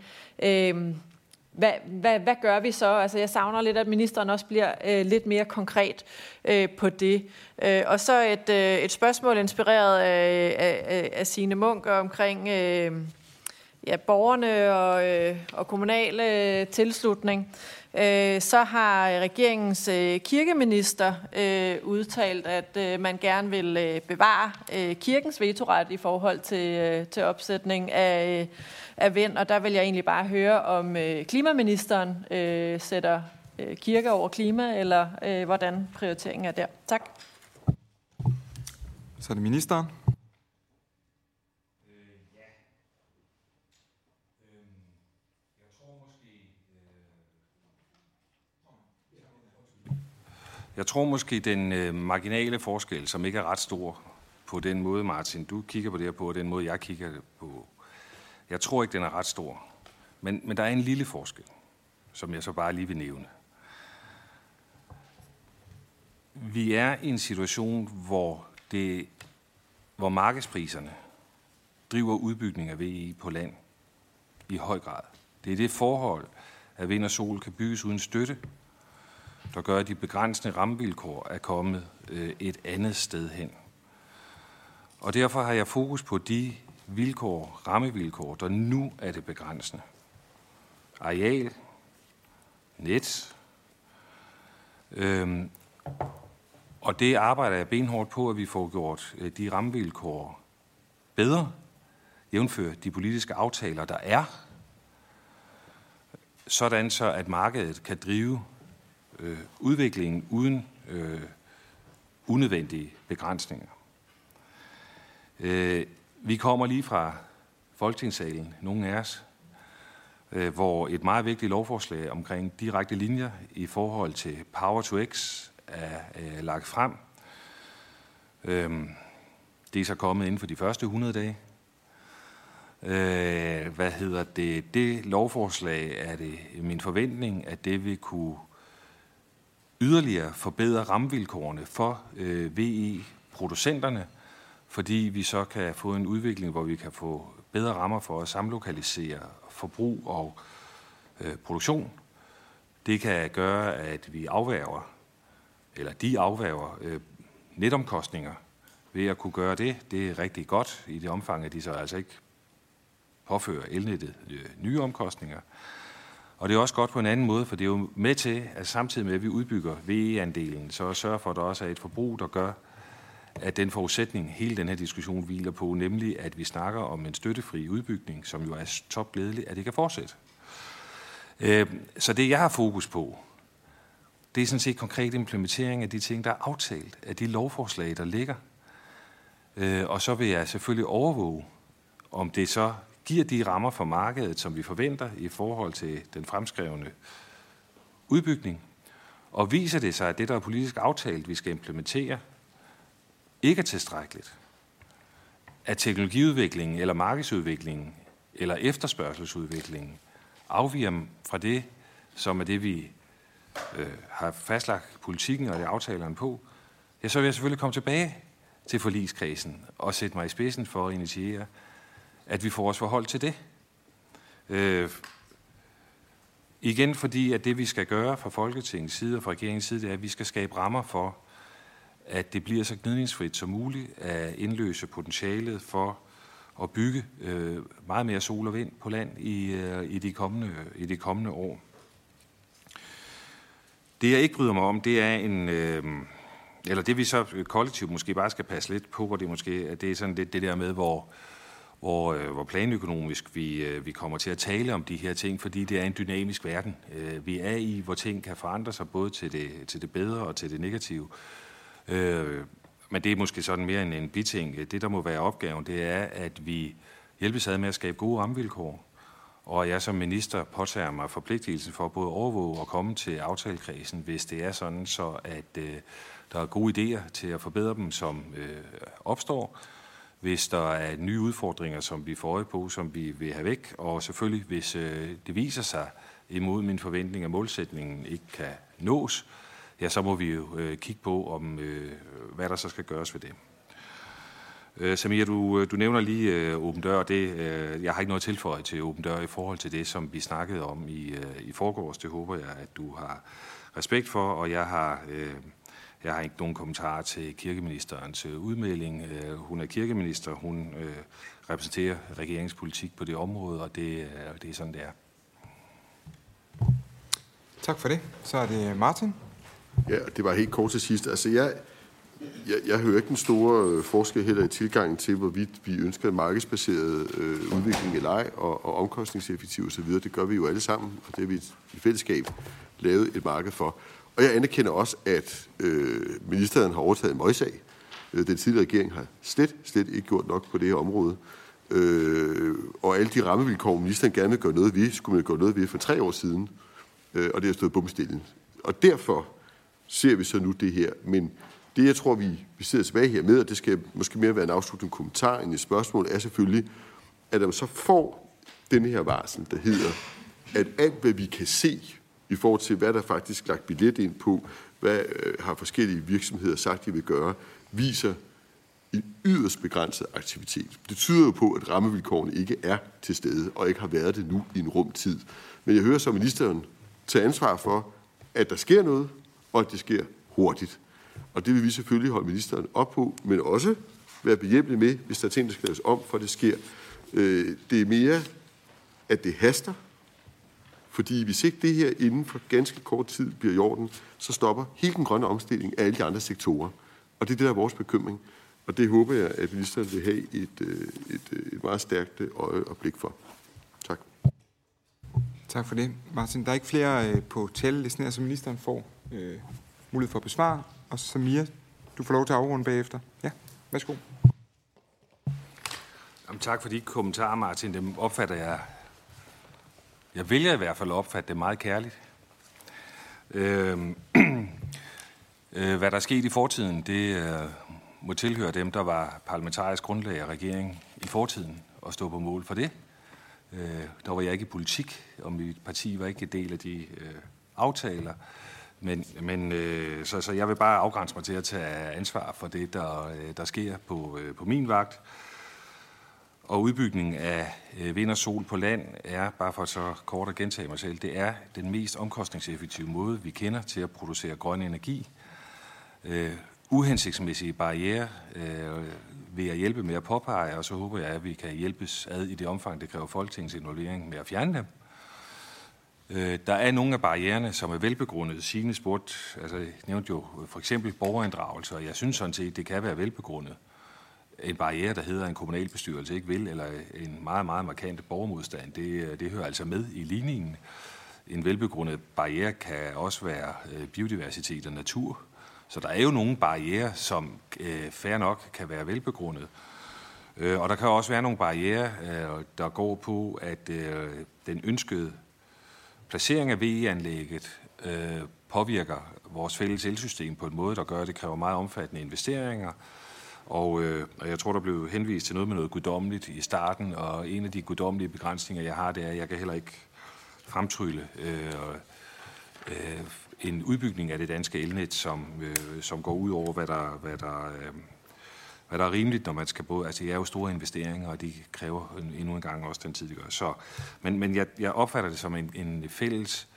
hvad gør vi så? Altså, jeg savner lidt, at ministeren også bliver lidt mere konkret på det. Og så et spørgsmål inspireret af Signe Munk omkring borgerne og kommunale tilslutning. Så har regeringens kirkeminister udtalt, at man gerne vil bevare kirkens vetoret i forhold til opsætning af vind. Og der vil jeg egentlig bare høre, om klimaministeren sætter kirke over klima, eller hvordan prioriteringen er der. Tak. Så er det ministeren. Jeg tror måske, den marginale forskel, som ikke er ret stor på den måde, Martin, du kigger på det her på, og den måde, jeg kigger på, jeg tror ikke, den er ret stor. Men der er en lille forskel, som jeg så bare lige vil nævne. Vi er i en situation, hvor markedspriserne driver udbygning af VE på land i høj grad. Det er det forhold, at vind og sol kan bygges uden støtte, der gør, at de begrænsende rammevilkår er kommet et andet sted hen. Og derfor har jeg fokus på de rammevilkår, der nu er det begrænsende. Areal, net, og det arbejder jeg benhårdt på, at vi får gjort de rammevilkår bedre, jævnfør de politiske aftaler, der er, sådan så at markedet kan drive udviklingen uden unødvendige begrænsninger. Vi kommer lige fra Folketingssalen, nogle af os, hvor et meget vigtigt lovforslag omkring direkte linjer i forhold til Power to X er lagt frem. Det er så kommet inden for de første 100 dage. Det lovforslag er det min forventning, at det vil kunne yderligere forbedre rammevilkårene for VE-producenterne, fordi vi så kan få en udvikling, hvor vi kan få bedre rammer for at samlokalisere forbrug og produktion. Det kan gøre, at vi afværger netomkostninger ved at kunne gøre det. Det er rigtig godt i det omfang, at de så altså ikke påfører elnettet nye omkostninger. Og det er også godt på en anden måde, for det er jo med til, at samtidig med, at vi udbygger VE-andelen, så sørger for, at der også er et forbrug, der gør, at den forudsætning, hele den her diskussion hviler på, nemlig at vi snakker om en støttefri udbygning, som jo er topglædeligt, at det kan fortsætte. Så det, jeg har fokus på, det er sådan set konkret implementering af de ting, der er aftalt, af de lovforslag, der ligger. Og så vil jeg selvfølgelig overvåge, om det så giver de rammer for markedet, som vi forventer i forhold til den fremskrevne udbygning. Og viser det sig, at det, der er politisk aftalt, vi skal implementere, ikke er tilstrækkeligt, at teknologiudviklingen eller markedsudviklingen eller efterspørgselsudviklingen afviger fra det, som er det, vi har fastlagt politikken og det aftalerne på, ja, så vil jeg selvfølgelig komme tilbage til forligskredsen og sætte mig i spidsen for at initiere, at vi får os forhold til det. Igen fordi, at det vi skal gøre fra Folketingets side og fra regeringens side, det er, at vi skal skabe rammer for, at det bliver så gnidningsfrit som muligt at indløse potentialet for at bygge meget mere sol og vind på land i de kommende år. Det jeg ikke bryder mig om, det er eller det vi så kollektivt måske bare skal passe lidt på, hvor det måske det er sådan lidt det der med, hvor planøkonomisk vi kommer til at tale om de her ting, fordi det er en dynamisk verden. Vi er i, hvor ting kan forandre sig både til det bedre og til det negative. Men det er måske sådan mere end en biting. Det, der må være opgaven, det er, at vi hjælpes ad med at skabe gode rammevilkår. Og jeg som minister påtager mig forpligtelsen for både at overvåge og komme til aftalekredsen, hvis det er sådan, så at der er gode idéer til at forbedre dem, som opstår. Hvis der er nye udfordringer, som vi får øje på, som vi vil have væk. Og selvfølgelig, hvis det viser sig imod min forventning, at målsætningen ikke kan nås, ja, så må vi jo kigge på, hvad der så skal gøres ved det. Samir, du nævner lige Åben Dør. Jeg har ikke noget tilføje til Åben Dør i forhold til det, som vi snakkede om i forgårs. Det håber jeg, at du har respekt for, og jeg har ikke nogen kommentar til kirkeministerens udmelding. Hun er kirkeminister, hun repræsenterer regeringspolitik på det område, og det er sådan, det er. Tak for det. Så er det Martin. Ja, det var helt kort til sidst. Altså, jeg hører ikke den store forskel heller i tilgangen til, hvorvidt vi ønsker en markedsbaseret udvikling eller ej, og omkostningseffektiv osv. Det gør vi jo alle sammen, og det har vi i fællesskab lavet et marked for. Og jeg anerkender også, at ministeren har overtaget en møgssag. Den tidligere regering har slet ikke gjort nok på det her område. Og alle de rammevilkår, ministeren gerne vil gøre noget ved, skulle man gøre noget ved for 3 år siden, og det har stået bumstille. Og derfor ser vi så nu det her. Men det, jeg tror, vi sidder tilbage her med, og det skal måske mere være en afsluttende kommentar end et spørgsmål, er selvfølgelig, at man så får denne her varsel, der hedder, at alt, hvad vi kan se i forhold til, hvad der faktisk lagt billet ind på, hvad har forskellige virksomheder sagt, de vil gøre, viser en yderst begrænset aktivitet. Det tyder jo på, at rammevilkårene ikke er til stede, og ikke har været det nu i en rumtid. Men jeg hører så ministeren tage ansvar for, at der sker noget, og at det sker hurtigt. Og det vil vi selvfølgelig holde ministeren op på, men også være behjælpelige med, hvis der er ting, der skal laves om, for det sker. Det er mere, at det haster, fordi hvis ikke det her inden for ganske kort tid bliver i orden, så stopper hele den grønne omstilling af alle de andre sektorer. Og det er det, der er vores bekymring. Og det håber jeg, at ministeren vil have et meget stærkt øje og blik for. Tak. Tak for det, Martin. Der er ikke flere på talerlisten her, så ministeren får mulighed for at besvare. Og Samir, du får lov til at afrunde bagefter. Ja, værsgo. Jamen, tak for de kommentarer, Martin. Dem opfatter jeg. Jeg vælger i hvert fald at opfatte det meget kærligt. Hvad der er sket i fortiden, det må tilhøre dem, der var parlamentarisk grundlag af regeringen i fortiden, og stå på mål for det. Der var jeg ikke i politik, og mit parti var ikke en del af de aftaler. Så jeg vil bare afgrænse mig til at tage ansvar for det, der sker på min vagt. Og udbygningen af vind og sol på land er, bare for så kort at gentage mig selv, det er den mest omkostningseffektive måde, vi kender til at producere grøn energi. Uhensigtsmæssige barrierer vil jeg hjælpe med at påpege, og så håber jeg, at vi kan hjælpes ad i det omfang, det kræver Folketingets involvering med at fjerne dem. Der er nogle af barriererne, som er velbegrundet. Signe spurgte, altså jeg nævnte jo for eksempel borgerinddragelse, og jeg synes sådan set, det kan være velbegrundet. En barriere, der hedder en kommunalbestyrelse ikke vil, eller en meget, meget markant borgermodstand, det hører altså med i ligningen. En velbegrundet barriere kan også være biodiversitet og natur. Så der er jo nogle barrierer, som fair nok kan være velbegrundet. Og der kan også være nogle barrierer, der går på, at den ønskede placering af VE-anlægget påvirker vores fælles elsystem på en måde, der gør, at det kræver meget omfattende investeringer. Og jeg tror, der blev henvist til noget med noget guddommeligt i starten, og en af de guddommelige begrænsninger, jeg har, det er, at jeg kan heller ikke fremtrylle en udbygning af det danske elnet, som går ud over, hvad der er rimeligt, når man skal både. Altså, det er jo store investeringer, og de kræver endnu en gang også den tid, de gør. Så, men jeg opfatter det som en fælles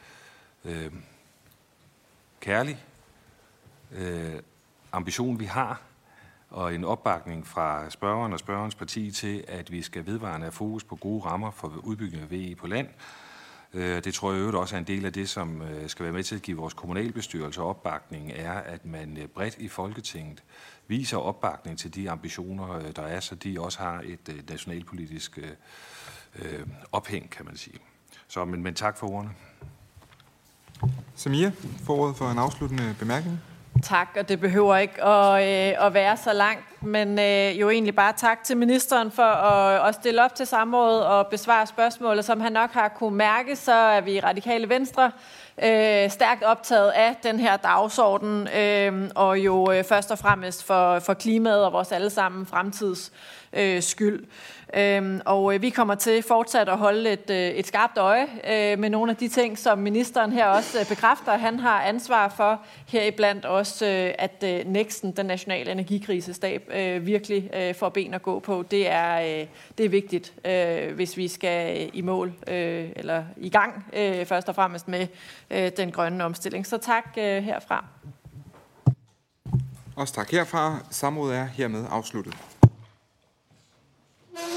kærlig ambition, vi har, og en opbakning fra spørgeren og spørgerens parti til, at vi skal vedvarende have fokus på gode rammer for udbygning af VE på land. Det tror jeg også er en del af det, som skal være med til at give vores kommunalbestyrelse opbakning, er, at man bredt i Folketinget viser opbakning til de ambitioner, der er, så de også har et nationalpolitisk ophæng, kan man sige. Så, men tak for ordene. Samir, får ordet for en afsluttende bemærkning. Tak, og det behøver ikke at være så langt, men jo egentlig bare tak til ministeren for at stille op til samrådet og besvare spørgsmålet. Som han nok har kunne mærke, så er vi i Radikale Venstre stærkt optaget af den her dagsorden, og jo først og fremmest for klimaet og vores allesammen fremtids skyld. Og vi kommer til fortsat at holde et skarpt øje med nogle af de ting, som ministeren her også bekræfter, han har ansvar for, heriblandt også, at NEKST'en, den nationale energikrisestab, virkelig får ben at gå på. Det er vigtigt, hvis vi skal i mål, eller i gang, først og fremmest med den grønne omstilling. Så tak herfra. Også tak herfra. Samrådet er hermed afsluttet.